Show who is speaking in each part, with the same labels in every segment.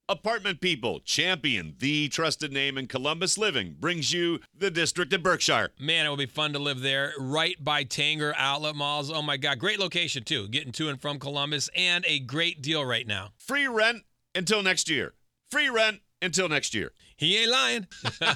Speaker 1: Apartment People, Champion, the trusted name in Columbus living, brings you the District at Berkshire.
Speaker 2: Man, it will be fun to live there, right by Tanger Outlet Malls. Oh my God, great location too, getting to and from Columbus, and a great deal right now.
Speaker 1: Free rent until next year. Free rent until next year.
Speaker 2: He ain't lying.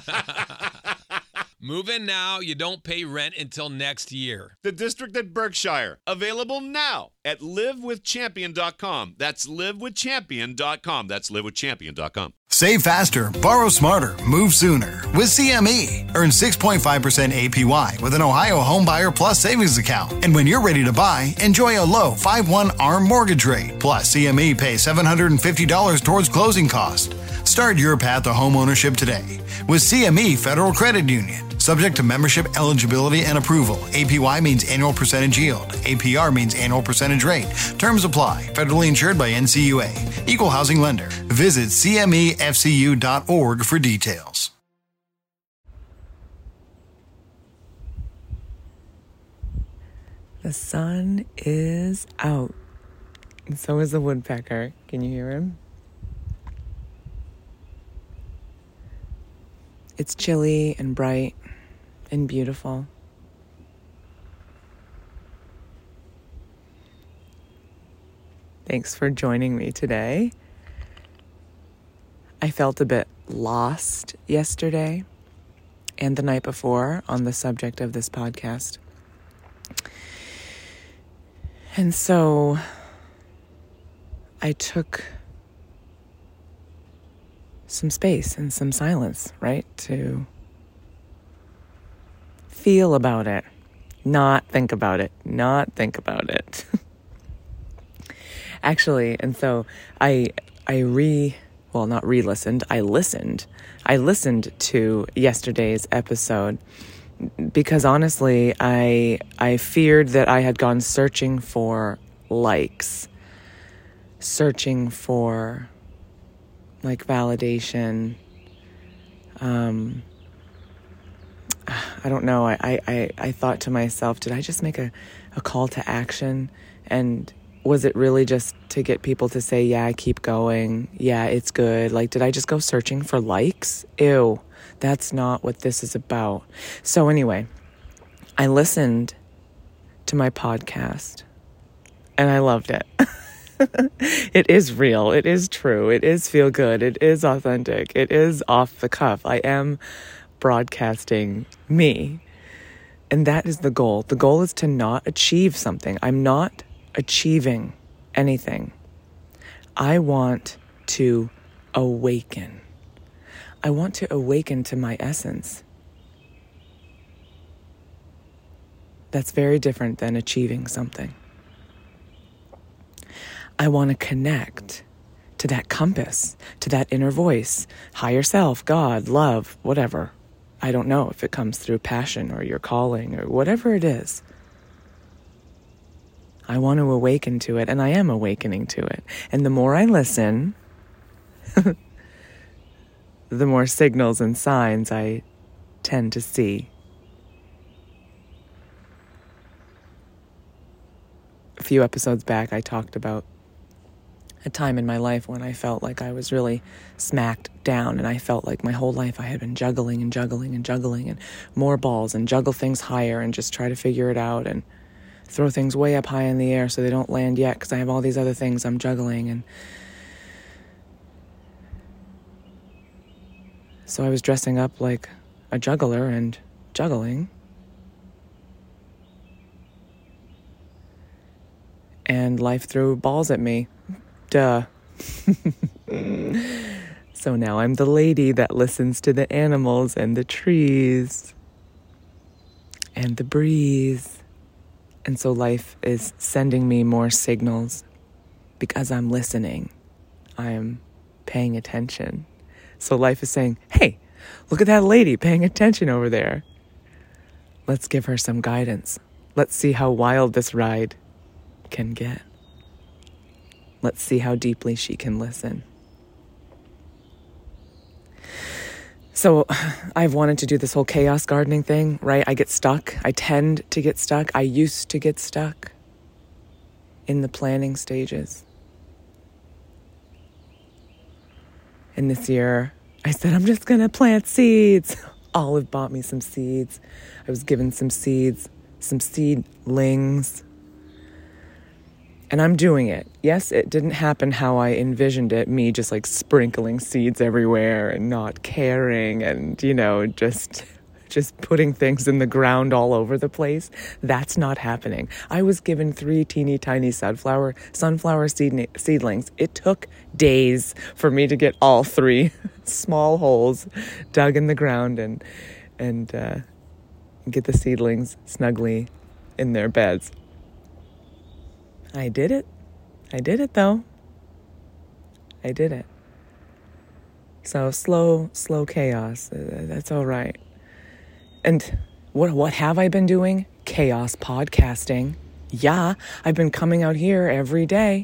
Speaker 2: Move in now. You don't pay rent until next year.
Speaker 1: The District at Berkshire. Available now at livewithchampion.com. That's livewithchampion.com. That's livewithchampion.com.
Speaker 3: Save faster, borrow smarter, move sooner. With CME, earn 6.5% APY with an Ohio Homebuyer Plus savings account. And when you're ready to buy, enjoy a low 5/1 ARM mortgage rate. Plus, CME pays $750 towards closing costs. Start your path to homeownership today with CME Federal Credit Union. Subject to membership eligibility and approval. APY means annual percentage yield. APR means annual percentage rate. Terms apply. Federally insured by NCUA. Equal housing lender. Visit CMEFCU.org for details.
Speaker 4: The sun is out. And so is the woodpecker. Can you hear him? It's chilly and bright and beautiful. Thanks for joining me today. I felt a bit lost yesterday and the night before on the subject of this podcast. And so I took some space and some silence, right? To feel about it, not think about it, Actually, and so I listened to yesterday's episode because honestly, I feared that I had gone searching for likes, searching for like validation. I don't know. I thought to myself, did I just make a call to action? And was it really just to get people to say, yeah, keep going. Yeah, it's good. Like, did I just go searching for likes? Ew, that's not what this is about. So anyway, I listened to my podcast and I loved it. It is real. It is true. It is feel good. It is authentic. It is off the cuff. I am broadcasting me. And that is the goal. The goal is to not achieve something. I'm not achieving anything. I want to awaken. I want to awaken to my essence. That's very different than achieving something. I want to connect to that compass, to that inner voice, higher self, God, love, whatever. I don't know if it comes through passion or your calling or whatever it is. I want to awaken to it, and I am awakening to it. And the more I listen, the more signals and signs I tend to see. A few episodes back, I talked about a time in my life when I felt like I was really smacked down, and I felt like my whole life I had been juggling and more balls and juggle things higher and just try to figure it out and throw things way up high in the air so they don't land yet because I have all these other things I'm juggling. And so I was dressing up like a juggler and juggling. And life threw balls at me. Duh. So now I'm the lady that listens to the animals and the trees and the breeze. And so life is sending me more signals because I'm listening. I am paying attention. So life is saying, hey, look at that lady paying attention over there. Let's give her some guidance. Let's see how wild this ride can get. Let's see how deeply she can listen. So I've wanted to do this whole chaos gardening thing, right? I get stuck. I tend to get stuck. I used to get stuck in the planning stages. And this year, I said, I'm just going to plant seeds. Olive bought me some seeds. I was given some seeds, some seedlings. And I'm doing it. Yes, it didn't happen how I envisioned it, me just like sprinkling seeds everywhere and not caring and, you know, just putting things in the ground all over the place. That's not happening. I was given 3 teeny tiny sunflower seedlings. It took days for me to get all 3 small holes dug in the ground and get the seedlings snugly in their beds. I did it. I did it, though. I did it. So slow chaos. That's all right. And what have I been doing? Chaos podcasting. Yeah, I've been coming out here every day.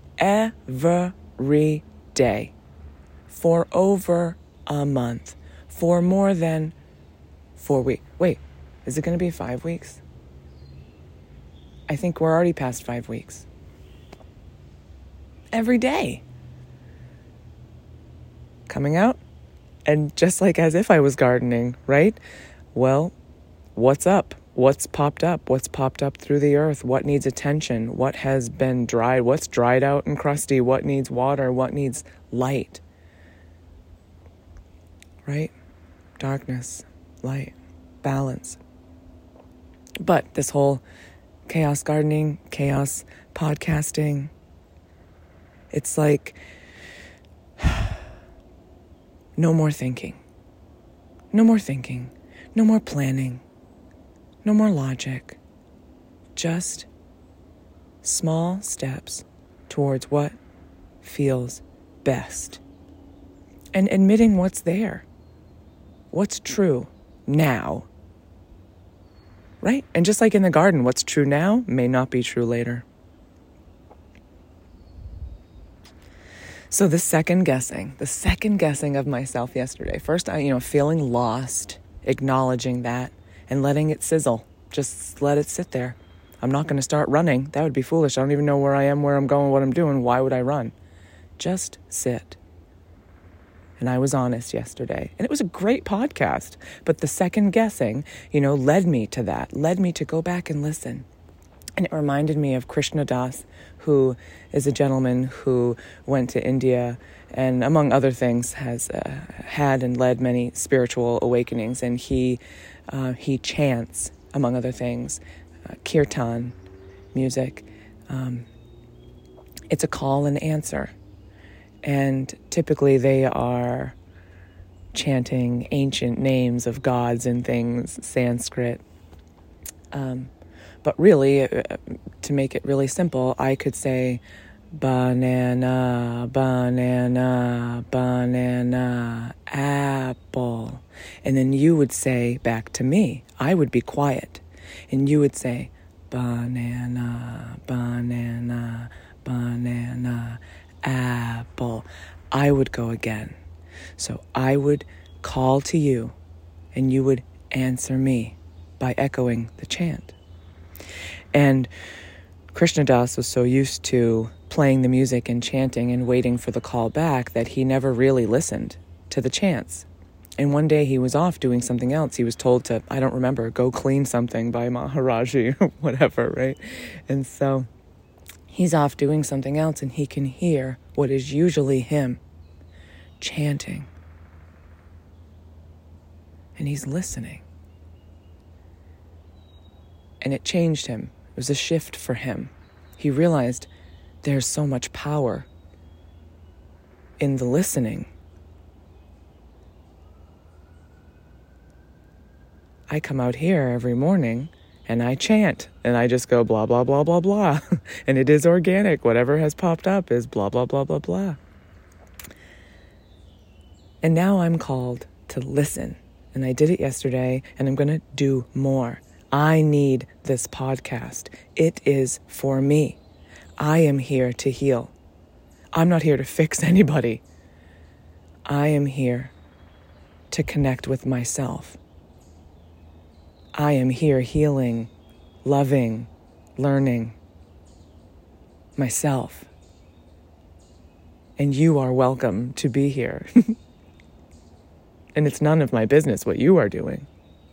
Speaker 4: Every day. For over a month. For more than 4 weeks. Wait, is it going to be 5 weeks? I think we're already past 5 weeks. Every day. Coming out. And just like as if I was gardening, right? Well, what's up? What's popped up? What's popped up through the earth? What needs attention? What has been dried? What's dried out and crusty? What needs water? What needs light? Right? Darkness, light, balance. But this whole chaos gardening, chaos podcasting, it's like no more thinking. No more thinking. No more planning. No more logic. Just small steps towards what feels best. And admitting what's there. What's true now. Right? And just like in the garden, what's true now may not be true later. So the second guessing of myself yesterday. First, feeling lost, acknowledging that, and letting it sizzle. Just let it sit there. I'm not going to start running. That would be foolish. I don't even know where I am, where I'm going, what I'm doing. Why would I run? Just sit. And I was honest yesterday. And it was a great podcast. But the second guessing, led me to that, led me to go back and listen. And it reminded me of Krishna Das, who is a gentleman who went to India and, among other things, has had and led many spiritual awakenings. And he chants, among other things, kirtan music. It's a call and answer. And typically they are chanting ancient names of gods and things, Sanskrit. But really, to make it really simple, I could say, banana, banana, banana, apple. And then you would say back to me, I would be quiet. And you would say, banana, banana, banana, apple. I would go again. So I would call to you, and you would answer me by echoing the chant. And Krishna Das was so used to playing the music and chanting and waiting for the call back that he never really listened to the chants. And one day he was off doing something else. He was told to, I don't remember, go clean something by Maharaji or whatever, right? And so he's off doing something else, and he can hear what is usually him chanting. And he's listening. And it changed him. It was a shift for him. He realized there's so much power in the listening. I come out here every morning and I chant and I just go blah, blah, blah, blah, blah. And it is organic. Whatever has popped up is blah, blah, blah, blah, blah. And now I'm called to listen. And I did it yesterday, and I'm going to do more. I need this podcast. It is for me. I am here to heal. I'm not here to fix anybody. I am here to connect with myself. I am here healing, loving, learning myself. And you are welcome to be here. And it's none of my business what you are doing.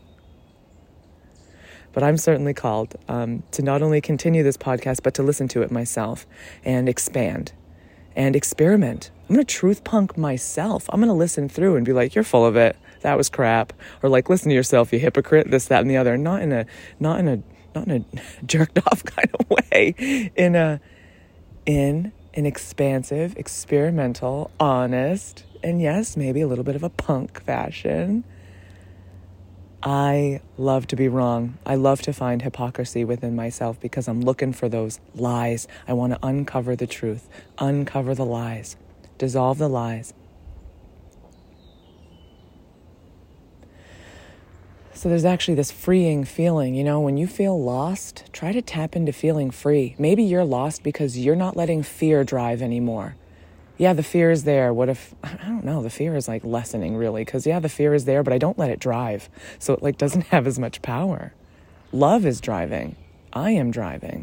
Speaker 4: But I'm certainly called to not only continue this podcast, but to listen to it myself and expand and experiment. I'm going to truth punk myself. I'm going to listen through and be like, you're full of it. That was crap. Or like, listen to yourself, you hypocrite, this, that, and the other. Not in a jerked off kind of way. In an expansive, experimental, honest, and yes, maybe a little bit of a punk fashion. I love to be wrong. I love to find hypocrisy within myself because I'm looking for those lies. I want to uncover the truth, uncover the lies, dissolve the lies. So there's actually this freeing feeling, when you feel lost, try to tap into feeling free. Maybe you're lost because you're not letting fear drive anymore. Yeah, the fear is there. What if, I don't know, the fear is like lessening really, because the fear is there, but I don't let it drive. So it doesn't have as much power. Love is driving. I am driving.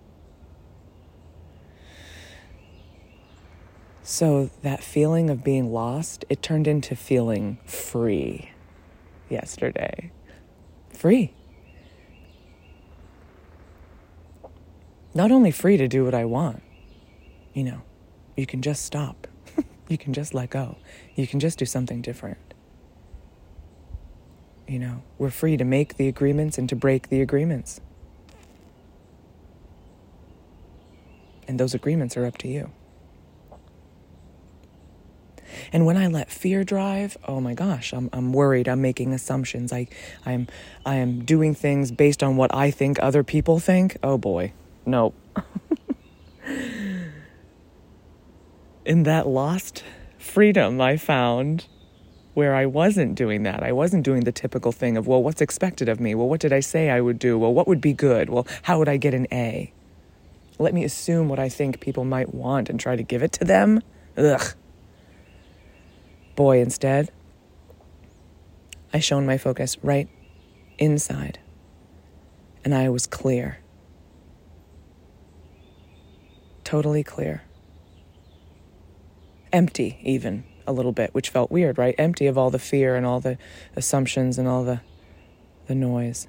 Speaker 4: So that feeling of being lost, it turned into feeling free yesterday. Free. Not only free to do what I want, you can just stop. You can just let go. You can just do something different. We're free to make the agreements and to break the agreements. And those agreements are up to you. And when I let fear drive, oh my gosh, I'm worried. I'm making assumptions. I am doing things based on what I think other people think. Oh boy, nope. In that lost freedom I found where I wasn't doing that. I wasn't doing the typical thing of, well, what's expected of me? Well, what did I say I would do? Well, what would be good? Well, how would I get an A? Let me assume what I think people might want and try to give it to them. Ugh. Boy, instead, I shone my focus right inside, and I was clear. Totally clear. Empty, even, a little bit, which felt weird, right? Empty of all the fear and all the assumptions and all the noise.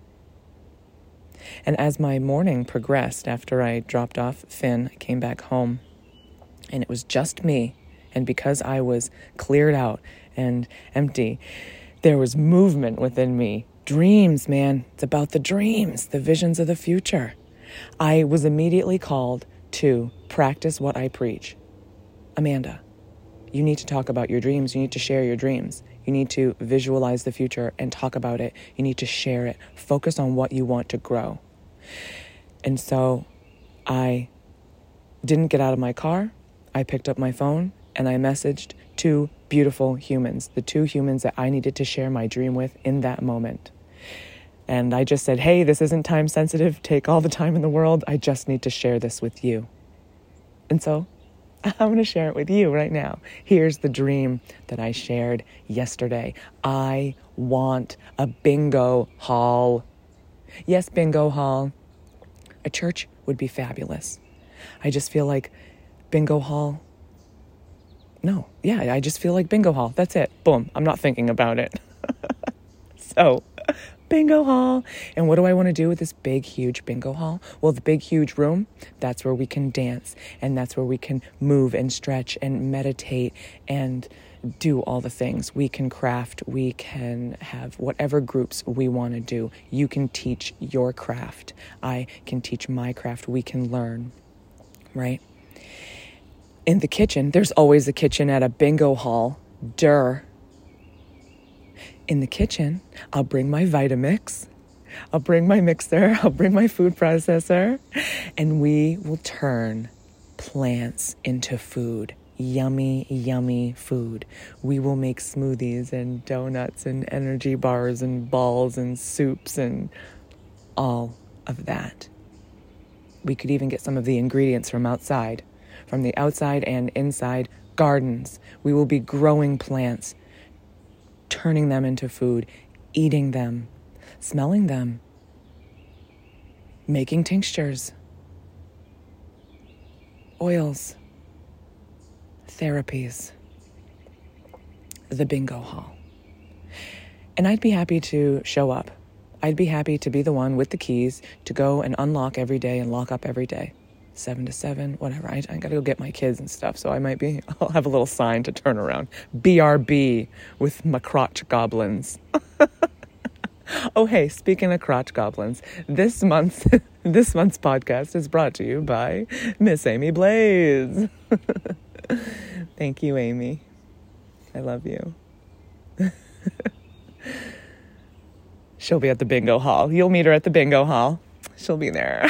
Speaker 4: And as my morning progressed, after I dropped off Finn, I came back home, and it was just me. And because I was cleared out and empty, there was movement within me. Dreams, man. It's about the dreams, the visions of the future. I was immediately called to practice what I preach. Amanda, you need to talk about your dreams. You need to share your dreams. You need to visualize the future and talk about it. You need to share it. Focus on what you want to grow. And so I didn't get out of my car. I picked up my phone and I messaged 2 beautiful humans, the 2 humans that I needed to share my dream with in that moment. And I just said, hey, this isn't time sensitive. Take all the time in the world. I just need to share this with you. And so I'm going to share it with you right now. Here's the dream that I shared yesterday. I want a bingo hall. Yes, bingo hall. A church would be fabulous. I just feel like bingo hall. I just feel like bingo hall. That's it. Boom. I'm not thinking about it. So, bingo hall. And what do I want to do with this big, huge bingo hall? Well, the big, huge room, that's where we can dance. And that's where we can move and stretch and meditate and do all the things. We can craft. We can have whatever groups we want to do. You can teach your craft. I can teach my craft. We can learn. Right? In the kitchen, there's always a kitchen at a bingo hall. Durr. In the kitchen, I'll bring my Vitamix. I'll bring my mixer. I'll bring my food processor. And we will turn plants into food. Yummy, yummy food. We will make smoothies and donuts and energy bars and balls and soups and all of that. We could even get some of the ingredients from outside. From the outside and inside gardens. We will be growing plants, turning them into food, eating them, smelling them, making tinctures, oils, therapies, the bingo hall. And I'd be happy to show up. I'd be happy to be the one with the keys to go and unlock every day and lock up every day. 7 to 7, whatever. I got to go get my kids and stuff, so I'll have a little sign to turn around. BRB with my crotch goblins. Oh, hey, speaking of crotch goblins, this month's podcast is brought to you by Miss Amy Blaze. Thank you, Amy. I love you. She'll be at the bingo hall. You'll meet her at the bingo hall. She'll be there.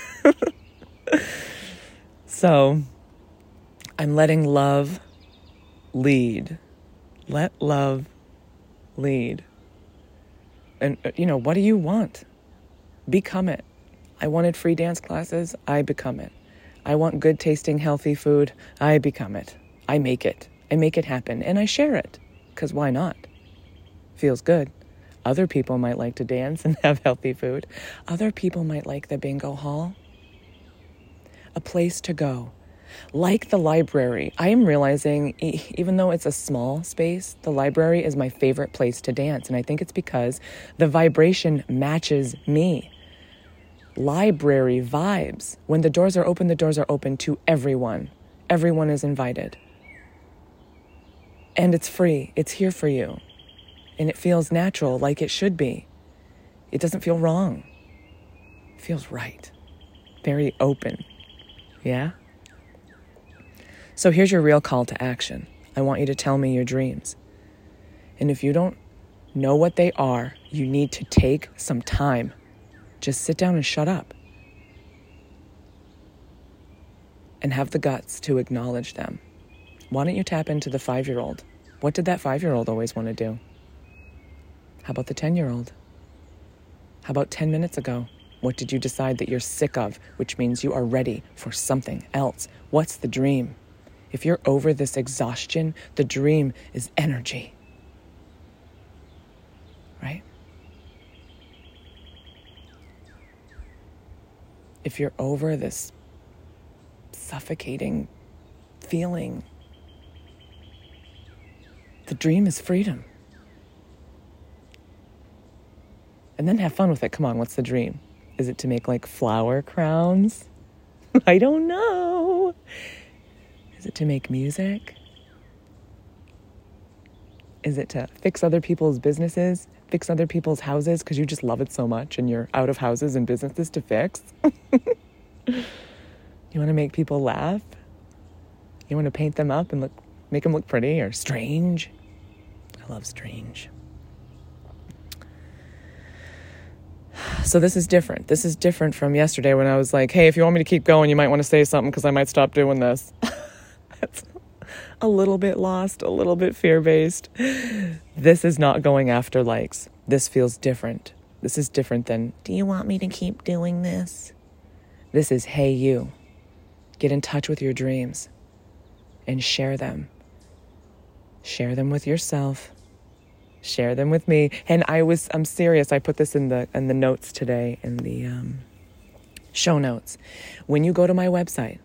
Speaker 4: So, I'm letting love lead. Let love lead. And, what do you want? Become it. I wanted free dance classes. I become it. I want good tasting, healthy food. I become it. I make it. I make it happen. And I share it. Because why not? Feels good. Other people might like to dance and have healthy food. Other people might like the bingo hall. A place to go. Like the library. I am realizing, even though it's a small space, the library is my favorite place to dance. And I think it's because the vibration matches me. Library vibes. When the doors are open to everyone. Everyone is invited. And it's free. It's here for you. And it feels natural, like it should be. It doesn't feel wrong. It feels right. Very open. Yeah? So here's your real call to action. I want you to tell me your dreams. And if you don't know what they are, you need to take some time. Just sit down and shut up. And have the guts to acknowledge them. Why don't you tap into the 5-year-old? What did that 5-year-old always want to do? How about the 10-year-old? How about 10 minutes ago? What did you decide that you're sick of, which means you are ready for something else? What's the dream? If you're over this exhaustion, the dream is energy. Right? If you're over this suffocating feeling, the dream is freedom. And then have fun with it. Come on, what's the dream? Is it to make like flower crowns? I don't know. Is it to make music? Is it to fix other people's businesses? Fix other people's houses because you just love it so much and you're out of houses and businesses to fix? You want to make people laugh? You want to paint them up and make them look pretty or strange? I love strange. So this is different. This is different from yesterday when I was like, hey, if you want me to keep going, you might want to say something because I might stop doing this. That's a little bit lost, a little bit fear-based. This is not going after likes. This feels different. This is different than, do you want me to keep doing this? This is, hey, you. Get in touch with your dreams and share them. Share them with yourself. Share them with me. And I'm serious. I put this in the notes today, in the show notes. When you go to my website,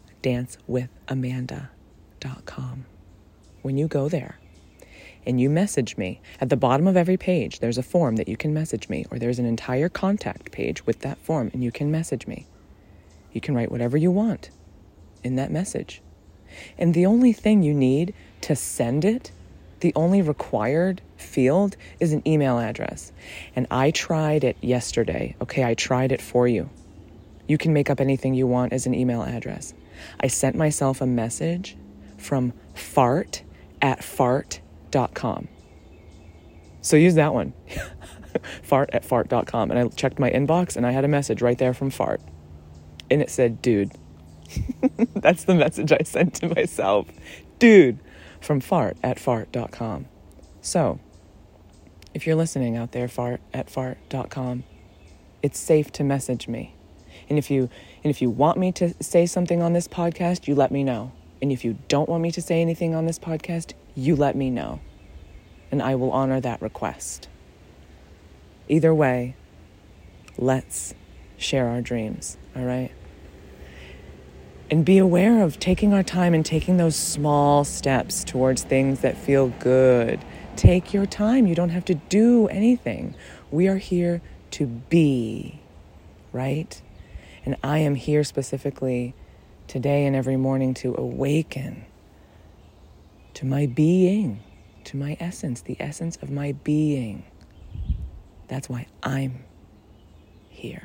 Speaker 4: dancewithamanda.com, when you go there and you message me, at the bottom of every page, there's a form that you can message me, or there's an entire contact page with that form, and you can message me. You can write whatever you want in that message. And the only thing you need to send it, the only required field is an email address. And I tried it yesterday. Okay, I tried it for you. You can make up anything you want as an email address. I sent myself a message from fart@fart.com. So use that one. fart@fart.com. And I checked my inbox and I had a message right there from Fart. And it said, dude. That's the message I sent to myself. Dude. From fart@fart.com. So, if you're listening out there, fart@fart.com, it's safe to message me. And if you want me to say something on this podcast, you let me know. And if you don't want me to say anything on this podcast, you let me know. And I will honor that request. Either way, let's share our dreams, all right? And be aware of taking our time and taking those small steps towards things that feel good. Take your time. You don't have to do anything. We are here to be, right? And I am here specifically today and every morning to awaken to my being, to my essence, the essence of my being. That's why I'm here.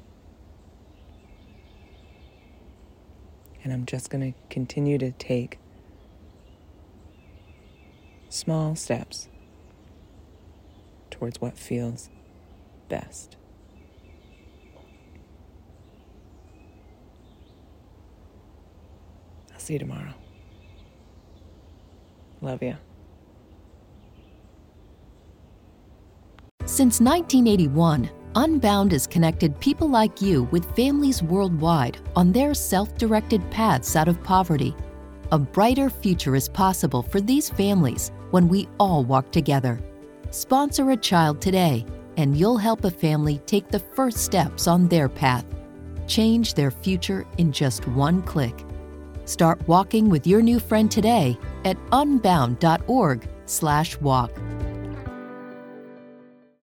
Speaker 4: And I'm just going to continue to take small steps towards what feels best. I'll see you tomorrow. Love you.
Speaker 5: Since 1981, Unbound has connected people like you with families worldwide on their self-directed paths out of poverty. A brighter future is possible for these families when we all walk together. Sponsor a child today, and you'll help a family take the first steps on their path. Change their future in just one click. Start walking with your new friend today at unbound.org/walk.